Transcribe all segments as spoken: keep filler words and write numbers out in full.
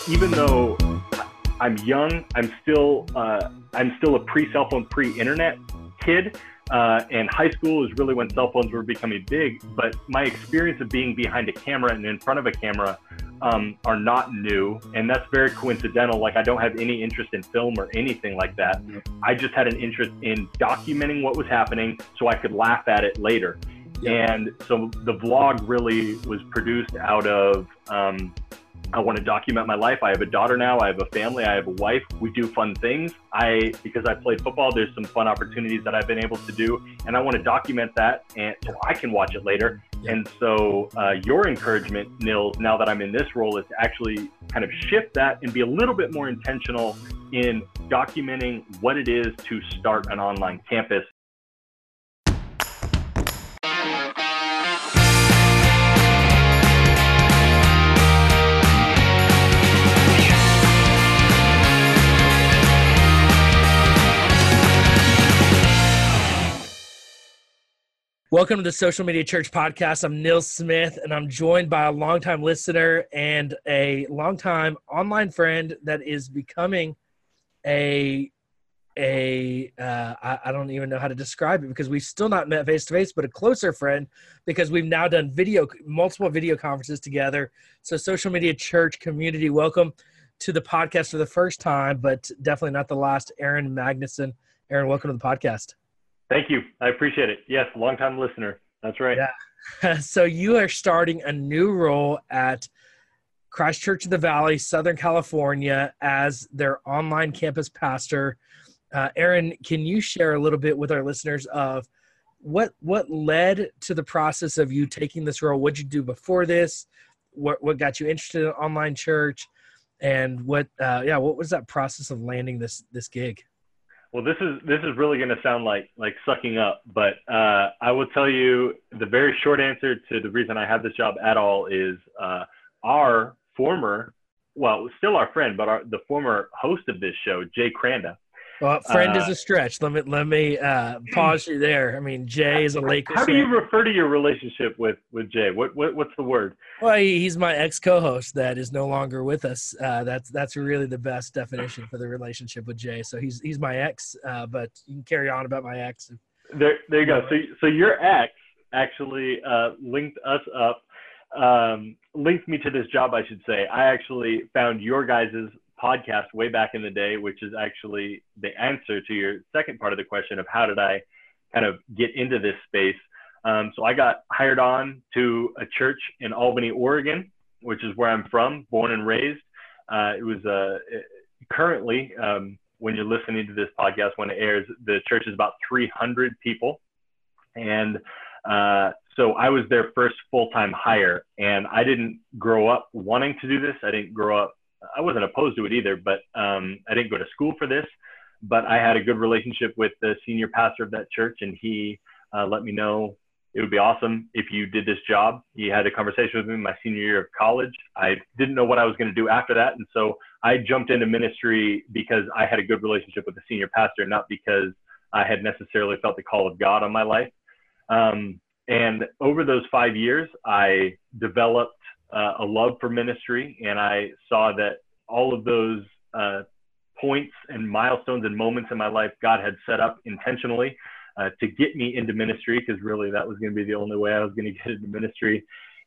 even though I'm young, I'm still uh, I'm still a pre-cell phone, pre-internet kid. Uh, and high school is really when cell phones were becoming big. But my experience of being behind a camera and in front of a camera um, are not new. And that's very coincidental. Like, I don't have any interest in film or anything like that. I just had an interest in documenting what was happening so I could laugh at it later. Yeah. And so the vlog really was produced out of, um, I want to document my life. I have a daughter now. I have a family. I have a wife. We do fun things. I, because I played football, there's some fun opportunities that I've been able to do, and I want to document that, and so I can watch it later. Yeah. And so uh, your encouragement, Nils, now that I'm in this role, is to actually kind of shift that and be a little bit more intentional in documenting what it is to start an online campus. Welcome to the Social Media Church Podcast. I'm Nils Smith, and I'm joined by a longtime listener and a longtime online friend that is becoming a, a uh, I, I don't even know how to describe it because we've still not met face-to-face, but a closer friend because we've now done video, multiple video conferences together. So Social Media Church community, welcome to the podcast for the first time, but definitely not the last. Aaron Magnuson. Aaron, welcome to the podcast. Thank you. I appreciate it. Yes, longtime listener. That's right. Yeah. So you are starting a new role at Christ Church of the Valley, Southern California, as their online campus pastor. Uh, Aaron, can you share a little bit with our listeners of what what led to the process of you taking this role? What did you do before this? What what got you interested in online church? And what uh, yeah, what was that process of landing this this gig? Well, this is this is really going to sound like like sucking up, but uh, I will tell you the very short answer to the reason I have this job at all is uh, our former, well, still our friend, but our, the former host of this show, Jay Cranda. Well, friend uh, is a stretch. Let me let me uh, pause you there. I mean, Jay is a Lakers How do fan. you refer to your relationship with with Jay? What what what's the word? Well, he, he's my ex-co-host that is no longer with us. Uh, that's that's really the best definition for the relationship with Jay. So he's he's my ex, uh, but you can carry on about my ex. There there you go. So so your ex actually uh, linked us up, um, linked me to this job, I should say. I actually found your guys' podcast way back in the day, which is actually the answer to your second part of the question of how did I kind of get into this space. Um, so I got hired on to a church in Albany, Oregon, which is where I'm from, born and raised. Uh, it was uh, currently, um, when you're listening to this podcast, when it airs, the church is about three hundred people. And uh, so I was their first full-time hire, and I didn't grow up wanting to do this. I didn't grow up I wasn't opposed to it either, but um, I didn't go to school for this, but I had a good relationship with the senior pastor of that church, and he uh, let me know it would be awesome if you did this job. He had a conversation with me my senior year of college. I didn't know what I was going to do after that, and so I jumped into ministry because I had a good relationship with the senior pastor, not because I had necessarily felt the call of God on my life. Um, and over those five years, I developed Uh, a love for ministry, and I saw that all of those uh, points and milestones and moments in my life God had set up intentionally uh, to get me into ministry, because really that was going to be the only way I was going to get into ministry.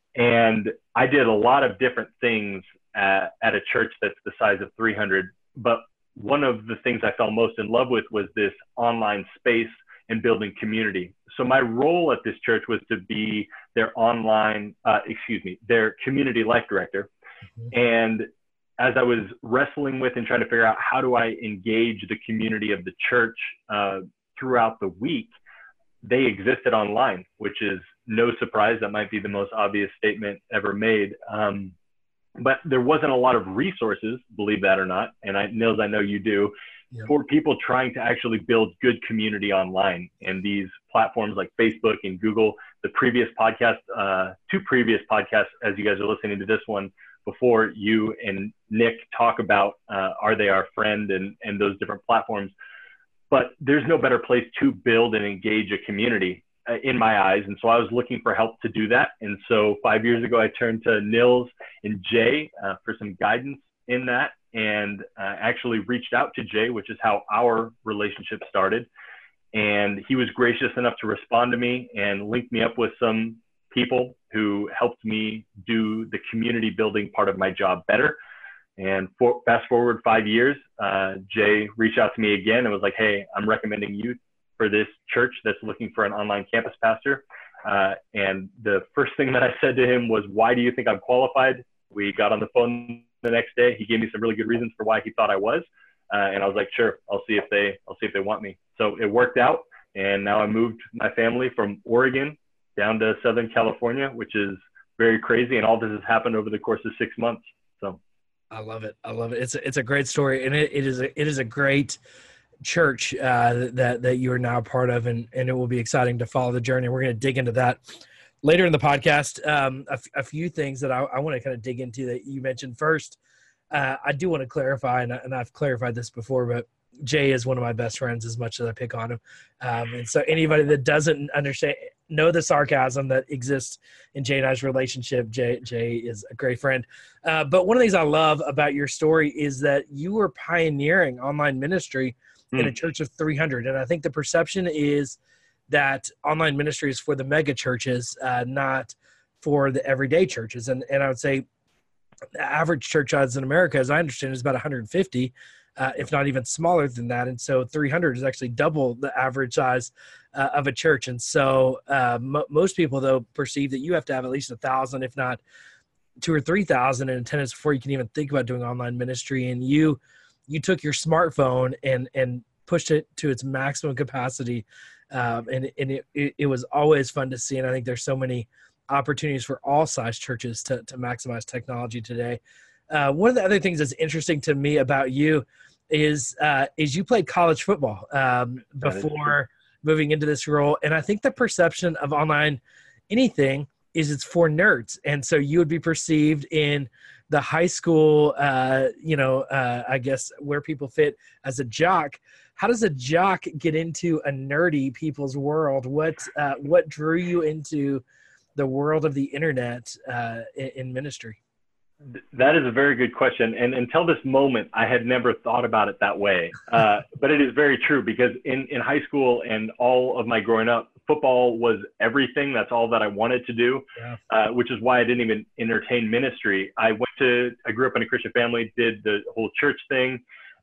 And I did a lot of different things at, at a church that's the size of three hundred, but one of the things I fell most in love with was this online space and building community. So my role at this church was to be their online, uh, excuse me, their community life director. Mm-hmm. And as I was wrestling with and trying to figure out how do I engage the community of the church uh, throughout the week, they existed online, which is no surprise. That might be the most obvious statement ever made. Um, but there wasn't a lot of resources, believe that or not. And I, Nils, I know you do. Yep. For people trying to actually build good community online. And these platforms like Facebook and Google, the previous podcast, uh, two previous podcasts, as you guys are listening to this one, before you and Nick talk about uh, Are They Our Friend and, and those different platforms. But there's no better place to build and engage a community uh, in my eyes. And so I was looking for help to do that. And so five years ago, I turned to Nils and Jay uh, for some guidance in that and uh, actually reached out to Jay, which is how our relationship started. And he was gracious enough to respond to me and link me up with some people who helped me do the community building part of my job better. And for, fast forward five years, uh, Jay reached out to me again and was like, hey, I'm recommending you for this church that's looking for an online campus pastor. Uh, and the first thing that I said to him was, why do you think I'm qualified? We got on the phone the next day. He gave me some really good reasons for why he thought I was. Uh, and I was like, sure, I'll see if they, I'll see if they want me. So it worked out. And now I moved my family from Oregon down to Southern California, which is very crazy. And all this has happened over the course of six months. So I love it. I love it. It's a, it's a great story. And it, it is a, it is a great church uh, that, that you are now a part of. And, and it will be exciting to follow the journey. We're going to dig into that later in the podcast. Um, a, f- a few things that I, I want to kind of dig into that you mentioned first. Uh, I do want to clarify, and, and I've clarified this before, but Jay is one of my best friends as much as I pick on him. Um, and so anybody that doesn't understand, know the sarcasm that exists in Jay and I's relationship, Jay, Jay is a great friend. Uh, but one of the things I love about your story is that you were pioneering online ministry mm. in a church of three hundred. And I think the perception is that online ministry is for the mega churches, uh, not for the everyday churches. And, and I would say the average church size in America, as I understand, is about one hundred fifty. Uh, if not even smaller than that. And so three hundred is actually double the average size uh, of a church. And so uh, m- most people, though, perceive that you have to have at least a thousand, if not two or three thousand in attendance before you can even think about doing online ministry. And you you took your smartphone and and pushed it to its maximum capacity. Um, and and it, it, it was always fun to see. And I think there's so many opportunities for all size churches to, to maximize technology today. Uh, one of the other things that's interesting to me about you is uh, is you played college football um, before moving into this role. And I think the perception of online anything is it's for nerds. And so you would be perceived in the high school, uh, you know, uh, I guess where people fit as a jock. How does a jock get into a nerdy people's world? What, uh, what drew you into the world of the internet uh, in, in ministry? That is a very good question. And until this moment, I had never thought about it that way. Uh, but it is very true because in, in high school and all of my growing up, football was everything. That's all that I wanted to do, yeah. uh, which is why I didn't even entertain ministry. I went to, I grew up in a Christian family, did the whole church thing,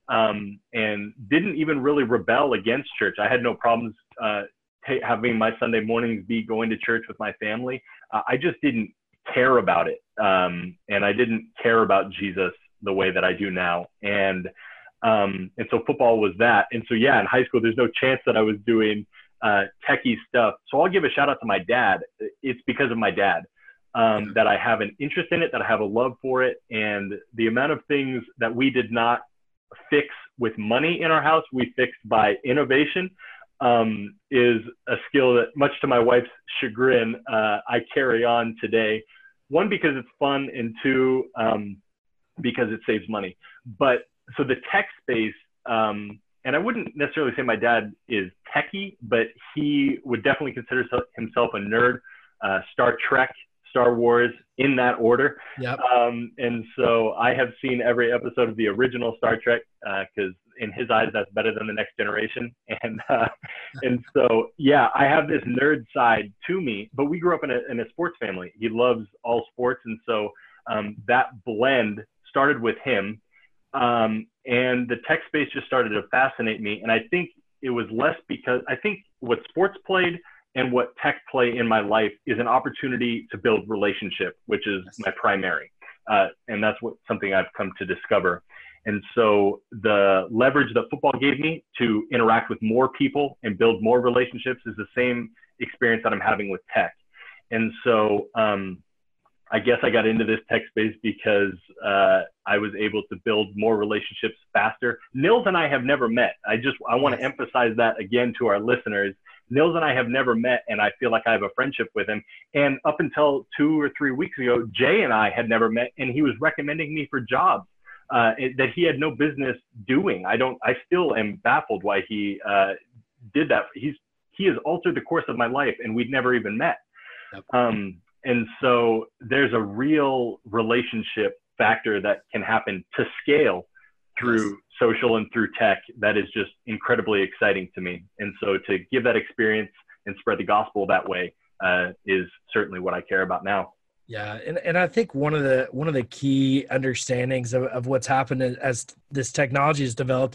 um, and didn't even really rebel against church. I had no problems uh, t- having my Sunday mornings be going to church with my family. Uh, I just didn't care about it. Um, and I didn't care about Jesus the way that I do now. And, um, and so football was that. And so, yeah, in high school, there's no chance that I was doing, uh, techie stuff. So I'll give a shout out to my dad. It's because of my dad, um, that I have an interest in it, that I have a love for it. And the amount of things that we did not fix with money in our house, we fixed by innovation, um, is a skill that, much to my wife's chagrin, uh, I carry on today. One, because it's fun, and two, um, because it saves money. But so the tech space, um, and I wouldn't necessarily say my dad is techie, but he would definitely consider himself a nerd. Uh, Star Trek, Star Wars, in that order. Yep. Um, and so I have seen every episode of the original Star Trek because uh, in his eyes, that's better than the Next Generation. And uh, and so, yeah, I have this nerd side to me, but we grew up in a, in a sports family. He loves all sports. And so um, that blend started with him. Um, and the tech space just started to fascinate me. And I think it was less because I think what sports played and what tech play in my life is an opportunity to build relationship, which is yes. my primary. Uh, and that's what something I've come to discover. And so the leverage that football gave me to interact with more people and build more relationships is the same experience that I'm having with tech. And so um, I guess I got into this tech space because uh, I was able to build more relationships faster. Nils and I have never met. I just, I want to emphasize that again to our listeners. Nils and I have never met, and I feel like I have a friendship with him. And up until two or three weeks ago, Jay and I had never met, and he was recommending me for jobs uh, that he had no business doing. I don't, I still am baffled why he uh, did that. He's, he has altered the course of my life, and we'd never even met. Yep. Um, and so there's a real relationship factor that can happen to scale through yes. social and through tech that is just incredibly exciting to me. And so to give that experience and spread the gospel that way uh, is certainly what I care about now. Yeah. And, and I think one of the, one of the key understandings of, of what's happened as this technology is developed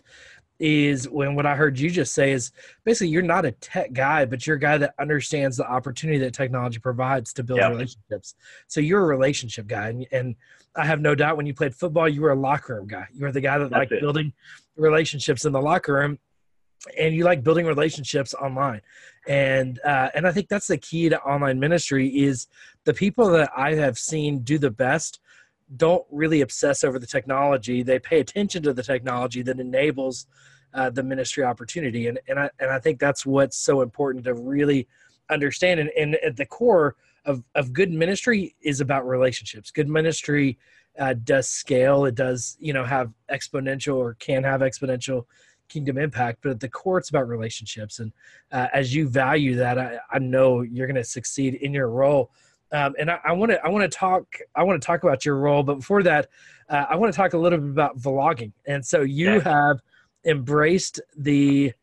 is when what I heard you just say is basically you're not a tech guy, but you're a guy that understands the opportunity that technology provides to build yeah. relationships. So you're a relationship guy. And, and I have no doubt when you played football, you were a locker room guy. You were the guy that That's liked it. building relationships in the locker room, and you like building relationships online. And, uh, and I think that's the key to online ministry is the people that I have seen do the best don't really obsess over the technology. They pay attention to the technology that enables uh, the ministry opportunity. And, and I, and I think that's what's so important to really understand. And, and at the core of, of good ministry is about relationships. Good ministry uh, does scale. It does, you know, have exponential or can have exponential kingdom impact, but at the core, it's about relationships. And uh, as you value that, I, I know you're going to succeed in your role. Um, and I want to I want to talk I want to talk about your role, but before that, uh, I want to talk a little bit about vlogging. And so you yeah. have embraced the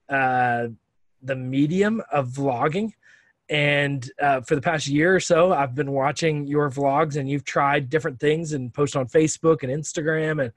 uh, the medium of vlogging, and uh, for the past year or so, I've been watching your vlogs, and you've tried different things and post on Facebook and Instagram, and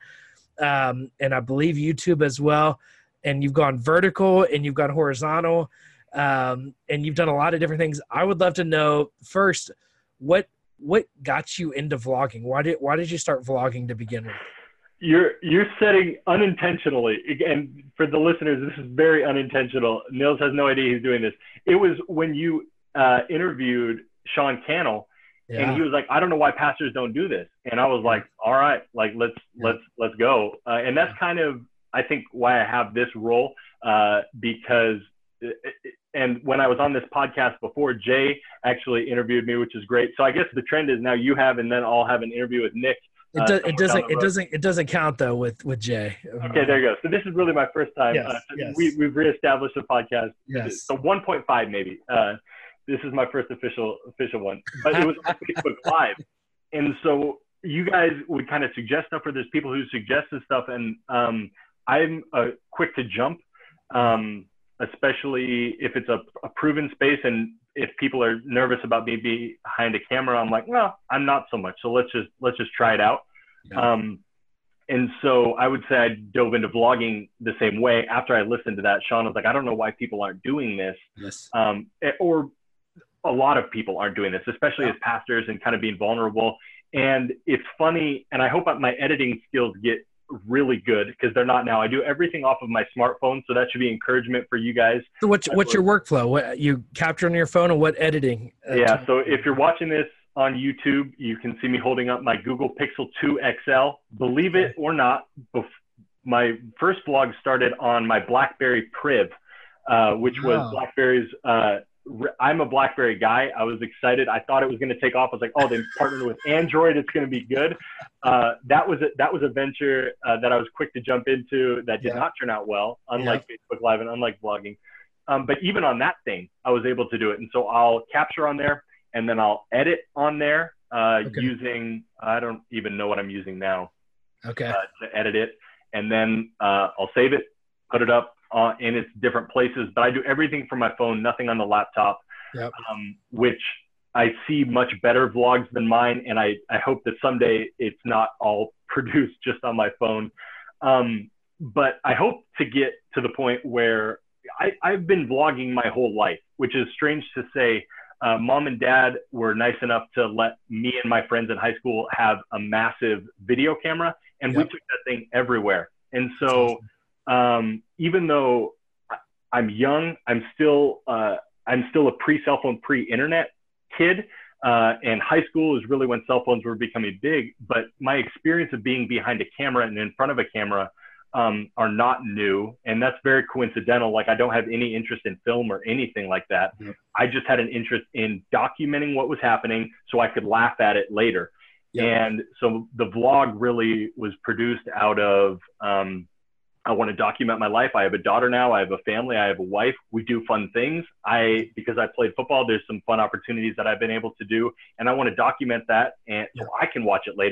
um, and I believe YouTube as well. And you've gone vertical and you've gone horizontal, um, and you've done a lot of different things. I would love to know first, what what got you into vlogging? Why did why did you start vlogging to begin with? You're you're setting unintentionally, and for the listeners, this is very unintentional. Nils has no idea he's doing this. It was when you uh, interviewed Sean Cannell, yeah. and he was like, "I don't know why pastors don't do this," and I was like, "All right, like let's yeah. let's let's go." Uh, and that's kind of I think why I have this role uh, because. It, it, And when I was on this podcast before, Jay actually interviewed me, which is great. So I guess the trend is now you have, and then I'll have an interview with Nick. It, do, uh, it doesn't. It doesn't. It doesn't count though with with Jay. Okay, there you go. So this is really my first time. Yes, uh, yes. We we've reestablished a podcast. Yes. So one point five maybe. Uh, this is my first official official one, but it was on Facebook Live, and so you guys would kind of suggest stuff, or there's people who suggest this stuff, and um, I'm uh, quick to jump. Um, especially if it's a, a proven space, and if people are nervous about me being behind a camera, I'm like, well, I'm not so much. So let's just, let's just try it out. Yeah. Um, and so I would say I dove into vlogging the same way. After I listened to that, Sean was like, I don't know why people aren't doing this. Yes. Um, or a lot of people aren't doing this, especially yeah. as pastors, and kind of being vulnerable. And it's funny. And I hope my editing skills get really good, because they're not now. I do everything off of my smartphone, so that should be encouragement for you guys. So what's what's your workflow? What you capture on your phone, and what editing? Uh, yeah, so if you're watching this on YouTube, you can see me holding up my Google Pixel two X L. Believe it or not, bef- my first vlog started on my BlackBerry Priv, uh, which was oh. BlackBerry's. Uh, I'm a BlackBerry guy. I was excited. I thought it was going to take off. I was like, oh, they partnered with Android. It's going to be good. Uh, that was a, that was a venture uh, that I was quick to jump into that did yeah. not turn out well, unlike yeah. Facebook Live and unlike vlogging. Um, but even on that thing, I was able to do it. And so I'll capture on there, and then I'll edit on there uh, okay. using, I don't even know what I'm using now okay. uh, to edit it. And then uh, I'll save it, put it up Uh, in its different places, but I do everything from my phone, nothing on the laptop, yep. um, which I see much better vlogs than mine. And I, I hope that someday it's not all produced just on my phone. Um, but I hope to get to the point where I, I've been vlogging my whole life, which is strange to say. Uh, Mom and Dad were nice enough to let me and my friends in high school have a massive video camera, and yep. we took that thing everywhere. And so Um, even though I'm young, I'm still uh, I'm still a pre-cell phone, pre-internet kid, uh, and high school is really when cell phones were becoming big. But my experience of being behind a camera and in front of a camera um, are not new, and that's very coincidental. Like, I don't have any interest in film or anything like that. Mm-hmm. I just had an interest in documenting what was happening so I could laugh at it later. Yep. And so the vlog really was produced out of um, I want to document my life. I have a daughter now. I have a family. I have a wife. We do fun things. I, because I played football, there's some fun opportunities that I've been able to do, and I want to document that, and so I can watch it later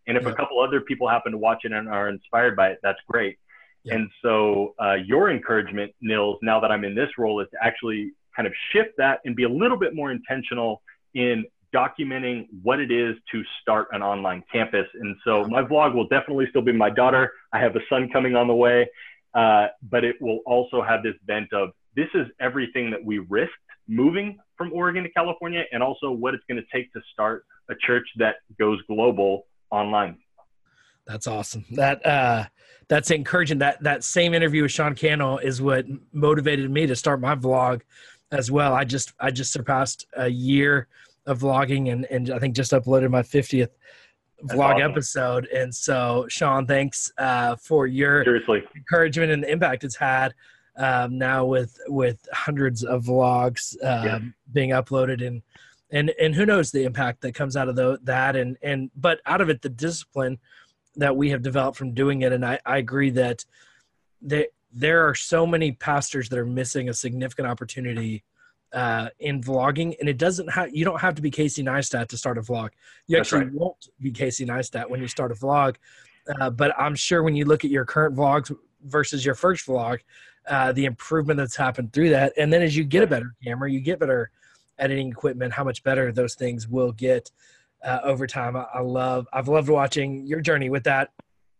And if Yep. a couple other people happen to watch it and are inspired by it, that's great. Yep. And so uh, your encouragement, Nils, now that I'm in this role, is to actually kind of shift that and be a little bit more intentional in documenting what it is to start an online campus. And so my vlog will definitely still be my daughter. I have a son coming on the way, uh, but it will also have this bent of this is everything that we risked moving from Oregon to California, and also what it's going to take to start a church that goes global online. That's awesome. That uh, that's encouraging. That that same interview with Sean Cannell is what motivated me to start my vlog as well. I just I just surpassed a year of vlogging, and and I think just uploaded my fiftieth vlog awesome. episode. And so, Sean, thanks uh, for your Seriously. encouragement and the impact it's had. Um, now with with hundreds of vlogs um, Yes. being uploaded, and and and who knows the impact that comes out of the, that and and but out of it the discipline that we have developed from doing it. And I, I agree that there there are so many pastors that are missing a significant opportunity uh, in vlogging, and it doesn't have you don't have to be Casey Neistat to start a vlog. You That's actually right. won't be Casey Neistat when you start a vlog, uh, but I'm sure when you look at your current vlogs versus your first vlog, uh, the improvement that's happened through that. And then as you get a better camera, you get better editing equipment, how much better those things will get uh, over time. I, I love, I've loved watching your journey with that.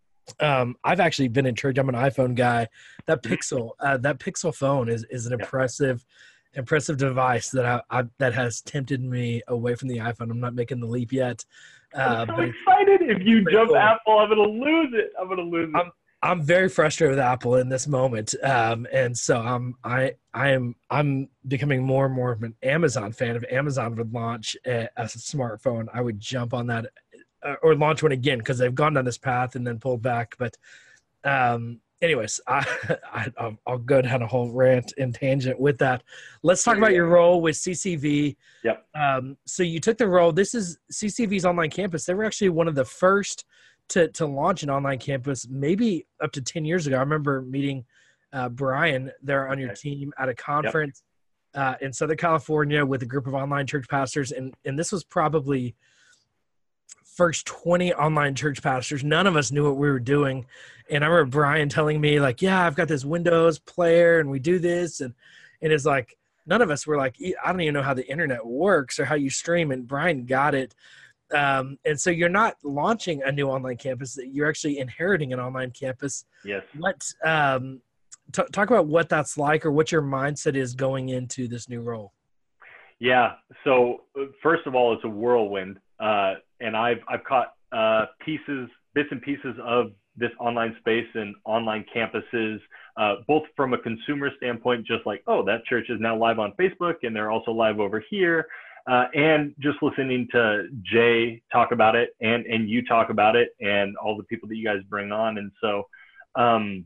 Um, I've actually been intrigued. I'm an iPhone guy. That Pixel, uh, that Pixel phone is, is an Yeah. impressive, impressive device that I, I, that has tempted me away from the iPhone. I'm not making the leap yet. Uh, I'm so but excited. If you pretty jump cool. Apple, I'm going to lose it. I'm going to lose it. I'm- I'm very frustrated with Apple in this moment, um, and so I'm I I am I'm becoming more and more of an Amazon fan. If Amazon would launch a, a smartphone, I would jump on that, uh, or launch one again, because they've gone down this path and then pulled back. But, um, anyways, I, I I'll- I'll go down a whole rant and tangent with that. Let's talk about your role with C C V. Yep. Um, so you took the role. This is C C V's online campus. They were actually one of the first to to launch an online campus, maybe up to ten years ago. I remember meeting uh, Brian there on your Okay. team at a conference yep. uh, in Southern California with a group of online church pastors. And, and this was probably first twenty online church pastors. None of us knew what we were doing. And I remember Brian telling me like, yeah, I've got this Windows player and we do this. And, and it's like, none of us were like, I don't even know how the internet works or how you stream. And Brian got it. Um, and so you're not launching a new online campus, you're actually inheriting an online campus. Yes. What, um, t- talk about what that's like, or what your mindset is going into this new role. Yeah. So first of all, it's a whirlwind. Uh, and I've, I've caught uh, pieces, bits and pieces of this online space and online campuses, uh, both from a consumer standpoint, just like, oh, that church is now live on Facebook and they're also live over here. Uh, and just listening to Jay talk about it and, and you talk about it and all the people that you guys bring on. And so, um,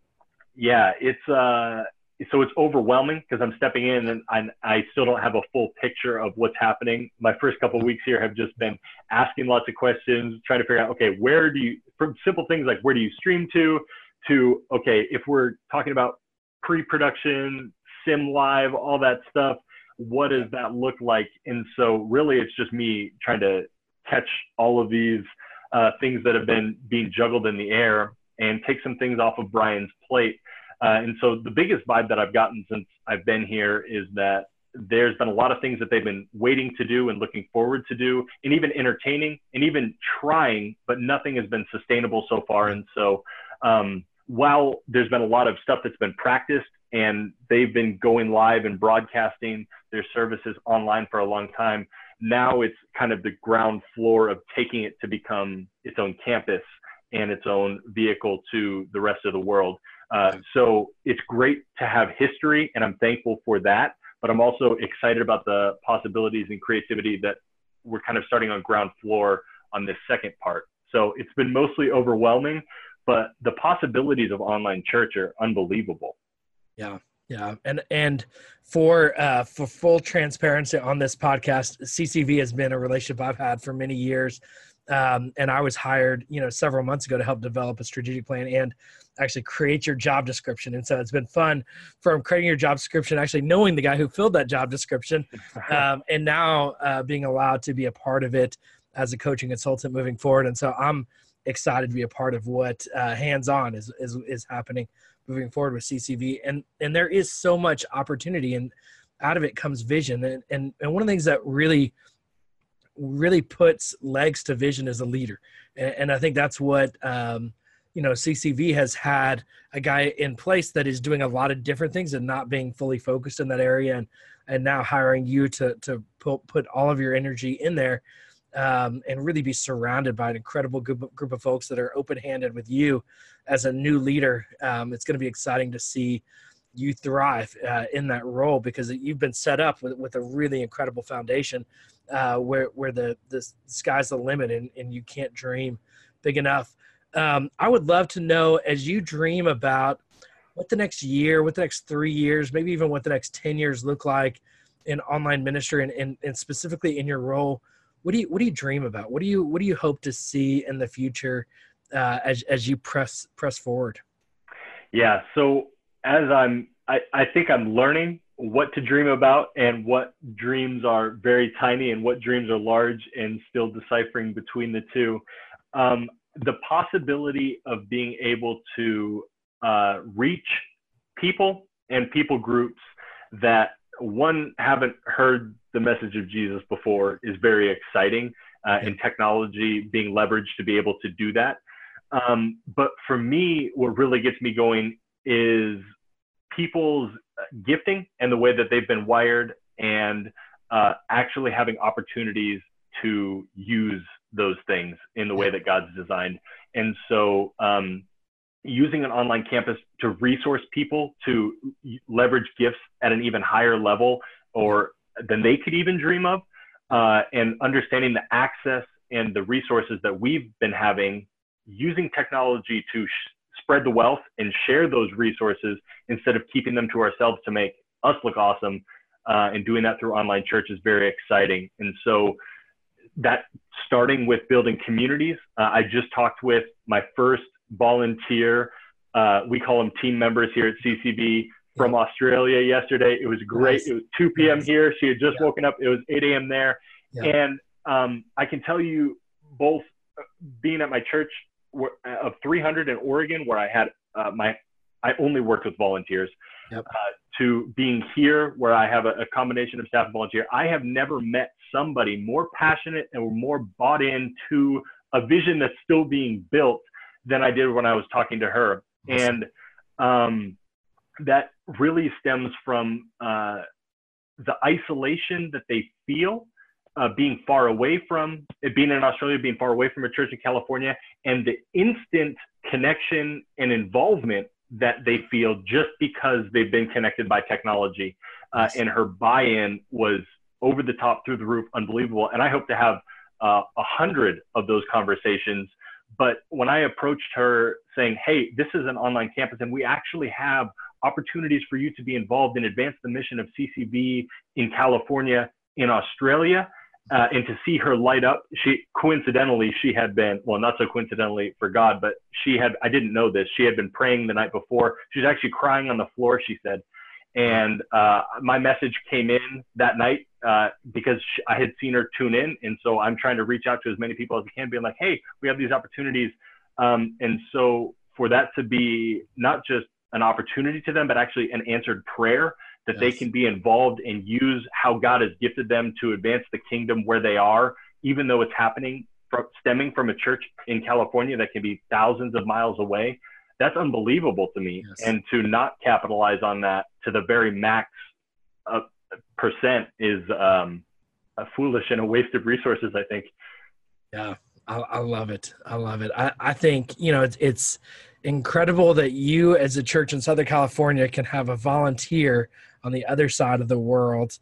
yeah, it's, uh, so it's overwhelming because I'm stepping in and I, I still don't have a full picture of what's happening. My first couple of weeks here have just been asking lots of questions, trying to figure out, okay, where do you, from simple things like where do you stream to, to, okay, if we're talking about pre-production, sim live, all that stuff, what does that look like? And so really it's just me trying to catch all of these uh, things that have been being juggled in the air and take some things off of Brian's plate. Uh, and so the biggest vibe that I've gotten since I've been here is that there's been a lot of things that they've been waiting to do and looking forward to do, and even entertaining and even trying, but nothing has been sustainable so far. And so um, while there's been a lot of stuff that's been practiced and they've been going live and broadcasting their services online for a long time, now it's kind of the ground floor of taking it to become its own campus and its own vehicle to the rest of the world. Uh, so it's great to have history, and I'm thankful for that, but I'm also excited about the possibilities and creativity that we're kind of starting on ground floor on this second part. So it's been mostly overwhelming, but the possibilities of online church are unbelievable. Yeah. Yeah. And, and for, uh, for full transparency on this podcast, C C V has been a relationship I've had for many years. Um, and I was hired, you know, several months ago to help develop a strategic plan and actually create your job description. And so it's been fun from creating your job description, actually knowing the guy who filled that job description, um, and now uh, being allowed to be a part of it as a coaching consultant moving forward. And so I'm excited to be a part of what uh, hands-on is, is, is happening moving forward with C C V. And, and there is so much opportunity, and out of it comes vision. And, and, and one of the things that really, really puts legs to vision is a leader. And, and I think that's what, um, you know, C C V has had a guy in place that is doing a lot of different things and not being fully focused in that area. And, and now hiring you to, to put, put all of your energy in there, um, and really be surrounded by an incredible group, group of folks that are open-handed with you as a new leader. Um, it's going to be exciting to see you thrive uh, in that role, because you've been set up with, with a really incredible foundation uh, where, where the, the sky's the limit, and, and you can't dream big enough. Um, I would love to know, as you dream about what the next year, what the next three years, maybe even what the next ten years look like in online ministry, and, and, and specifically in your role, what do you, what do you dream about? What do you, what do you hope to see in the future uh, as, as you press, press forward? Yeah. So as I'm, I, I think I'm learning what to dream about, and what dreams are very tiny and what dreams are large, and still deciphering between the two. Um, the possibility of being able to uh, reach people and people groups that, one, haven't heard the message of Jesus before is very exciting, uh, and technology being leveraged to be able to do that. Um, but for me, what really gets me going is people's gifting and the way that they've been wired, and uh, actually having opportunities to use those things in the way that God's designed. And so um, using an online campus to resource people to leverage gifts at an even higher level, or than they could even dream of, uh, and understanding the access and the resources that we've been having, using technology to sh- spread the wealth and share those resources instead of keeping them to ourselves to make us look awesome, uh, and doing that through online church is very exciting. And so that, starting with building communities, uh, I just talked with my first volunteer, uh, we call them team members here at C C V, from Australia yesterday. It was great. Nice. It was two p.m. Nice. Here. She had just yeah. woken up. It was eight a.m. there. Yeah. And um, I can tell you, both being at my church of three hundred in Oregon, where I had uh, my, I only worked with volunteers, yep. uh, to being here where I have a, a combination of staff and volunteer, I have never met somebody more passionate and more bought into a vision that's still being built than I did when I was talking to her. Awesome. And um, that really stems from uh, the isolation that they feel, uh, being far away from it, being in Australia, being far away from a church in California, and the instant connection and involvement that they feel just because they've been connected by technology. Uh, and her buy-in was over the top, through the roof, unbelievable. And I hope to have uh, a hundred of those conversations. But when I approached her saying, hey, this is an online campus, and we actually have opportunities for you to be involved and advance the mission of C C V in California, in Australia, uh, and to see her light up. She, coincidentally, she had been, well, not so coincidentally for God, but she had, I didn't know this, she had been praying the night before. She was actually crying on the floor, she said. And uh, my message came in that night uh, because she, I had seen her tune in. And so I'm trying to reach out to as many people as I can, being like, hey, we have these opportunities. Um, and so for that to be not just an opportunity to them, but actually an answered prayer, that yes. they can be involved and use how God has gifted them to advance the kingdom where they are, even though it's happening from, stemming from a church in California that can be thousands of miles away. That's unbelievable to me. Yes. And to not capitalize on that to the very max uh, percent is um, a foolish and a waste of resources, I think. Yeah, I, I love it. I love it. I, I think, you know, it's, it's incredible that you as a church in Southern California can have a volunteer on the other side of the world,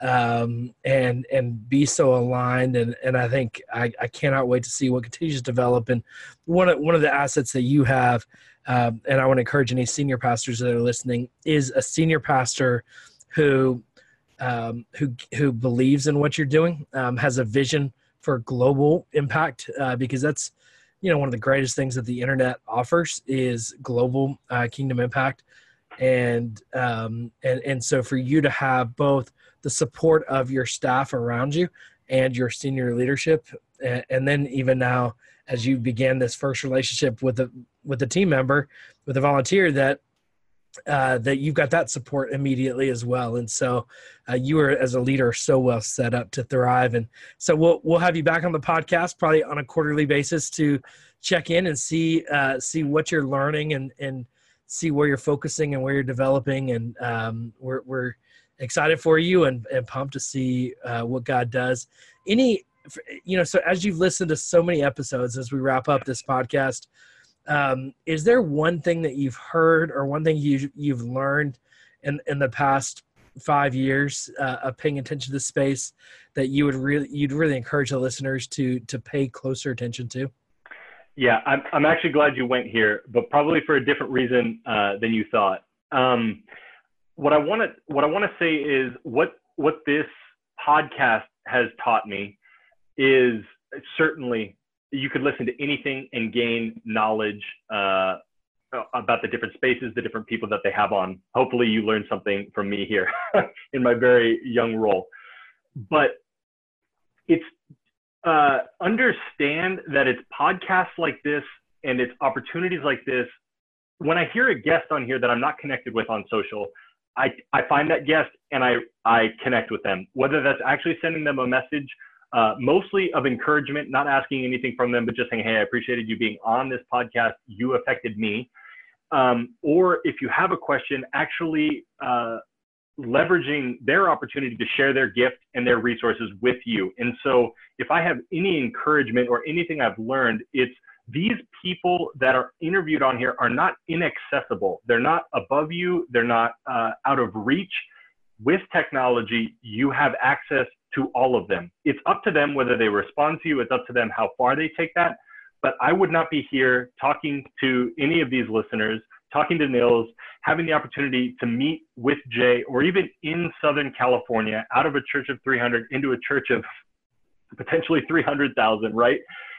um, and, and be so aligned. And, and I think I, I cannot wait to see what continues to develop. And one of, one of the assets that you have, um, and I want to encourage any senior pastors that are listening, is a senior pastor who, um, who, who believes in what you're doing, um, has a vision for global impact, uh, because that's, you know, one of the greatest things that the internet offers is global uh, kingdom impact. And, um, and, and so for you to have both the support of your staff around you and your senior leadership and, and then even now, as you began this first relationship with a with a team member, with a volunteer, that uh, that you've got that support immediately as well. And so uh, you are, as a leader, so well set up to thrive. And so we'll we'll have you back on the podcast probably on a quarterly basis to check in and see uh, see what you're learning and and see where you're focusing and where you're developing. And um, we're we're excited for you and, and pumped to see uh, what God does. Any, you know, so as you've listened to so many episodes, as we wrap up this podcast, um, is there one thing that you've heard or one thing you, you've learned in, in the past five years uh, of paying attention to this space that you would really, you'd really encourage the listeners to, to pay closer attention to? Yeah, I'm, I'm actually glad you went here, but probably for a different reason uh, than you thought. Um, What I want to what I want to say is what what this podcast has taught me is certainly you could listen to anything and gain knowledge uh, about the different spaces, the different people that they have on. Hopefully you learned something from me here in my very young role. But it's uh, understand that it's podcasts like this and it's opportunities like this. When I hear a guest on here that I'm not connected with on social, I, I find that guest and I, I connect with them, whether that's actually sending them a message, uh, mostly of encouragement, not asking anything from them, but just saying, hey, I appreciated you being on this podcast. You affected me. Um, or if you have a question, actually uh, leveraging their opportunity to share their gift and their resources with you. And so if I have any encouragement or anything I've learned, it's these people that are interviewed on here are not inaccessible. They're not above you. They're not uh, out of reach. With technology, you have access to all of them. It's up to them whether they respond to you. It's up to them how far they take that. But I would not be here talking to any of these listeners, talking to Nils, having the opportunity to meet with Jay, or even in Southern California, out of a church of three hundred into a church of potentially three hundred thousand, right?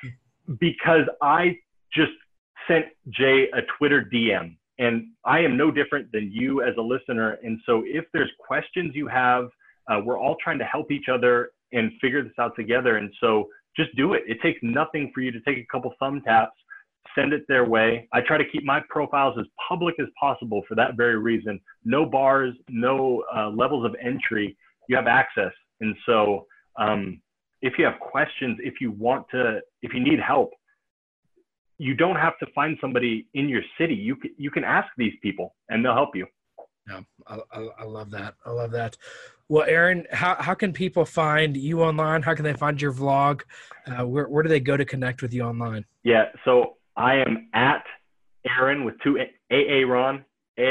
Because I just sent Jay a Twitter D M, and I am no different than you as a listener. And so if there's questions you have, uh, we're all trying to help each other and figure this out together. And so just do it. It takes nothing for you to take a couple thumb taps, send it their way. I try to keep my profiles as public as possible for that very reason. No bars, no uh, levels of entry. You have access. And so, um, if you have questions, if you want to, if you need help, you don't have to find somebody in your city. You can, you can ask these people and they'll help you. Yeah, I, I, I love that. I love that. Well, Aaron, how, how can people find you online? How can they find your vlog? Uh, where, where do they go to connect with you online? Yeah, so I am at Aaron with two A-A-Ron,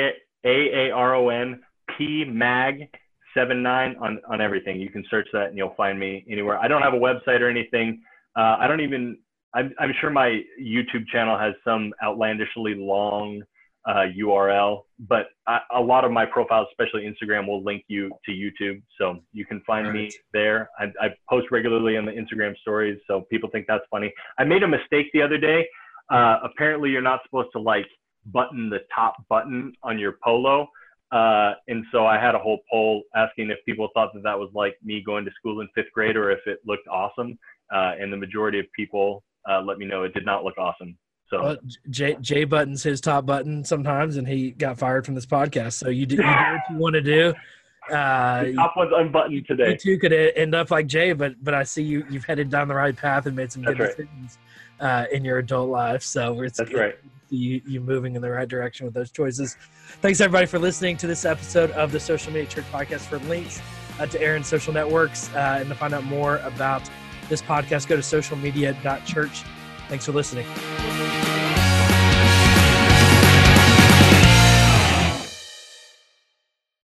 A-A-R-O-N, P-Mag, seven nine on, on everything. You can search that and you'll find me anywhere. I don't have a website or anything. Uh, I don't even, I'm, I'm sure my YouTube channel has some outlandishly long uh, U R L, but I, a lot of my profiles, especially Instagram, will link you to YouTube. So you can find right. me there. I, I post regularly on the Instagram stories, so people think that's funny. I made a mistake the other day. Uh, apparently you're not supposed to like button the top button on your polo. Uh, and so I had a whole poll asking if people thought that that was like me going to school in fifth grade or if it looked awesome. Uh, and the majority of people uh, let me know it did not look awesome. So well, Jay, Jay buttons his top button sometimes, and he got fired from this podcast. So you do, you do what you want to do. Uh, the top one's unbuttoned today. You too could end up like Jay, but but I see you you've headed down the right path and made some good That's decisions right. uh, in your adult life. So it's That's good. right. You, you moving in the right direction with those choices. Thanks everybody for listening to this episode of the Social Media Church Podcast. For links uh, to Aaron's social networks uh, and to find out more about this podcast, go to social media dot church. Thanks for listening.